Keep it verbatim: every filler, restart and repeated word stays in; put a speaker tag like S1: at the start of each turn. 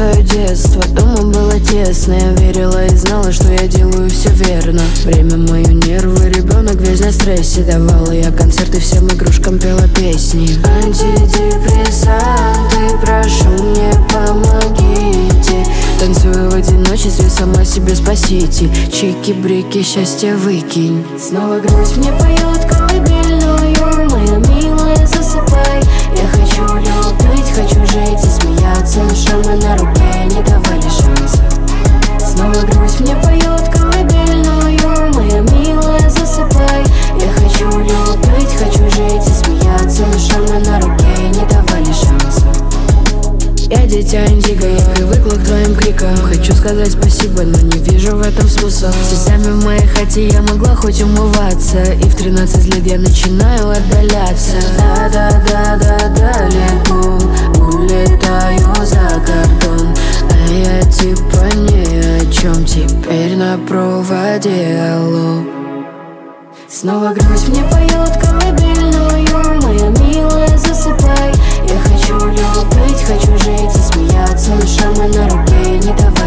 S1: свое детство. Дома было тесно, я верила и знала, что я делаю все верно. Время мою нервы, ребенок весь на стрессе. Давала я концерты, всем игрушкам пела песни. Антидепрессанты, прошу, мне помогите. Танцую в одиночестве, сама себе спаситель. Чики-брики, счастье выкинь. Снова грусть мне поет колыбельную. Моя милая, засыпай. Я хочу любить, хочу жить и смеяться, но шрамы на руке не давали шанса. Снова грусть мне поет колыбельную. Моя милая, засыпай. Я хочу любить, хочу жить и смеяться, но шрамы на руке не давали шанса. Я дитя индиго, я привыкла к твоим крикам. Хочу сказать спасибо, но не вижу в этом смысла. Слезами в моей хате я могла хоть умываться, и в тринадцать лет я начинаю отдаляться. Да-да-да-да-далеко улетаю за кордон, а я типа ни о чем. Теперь на проводе, алло. Снова грусть мне поет колыбельную. Моя милая, засыпай. Я хочу любить, хочу жить и смеяться, но шрамы на руке не давай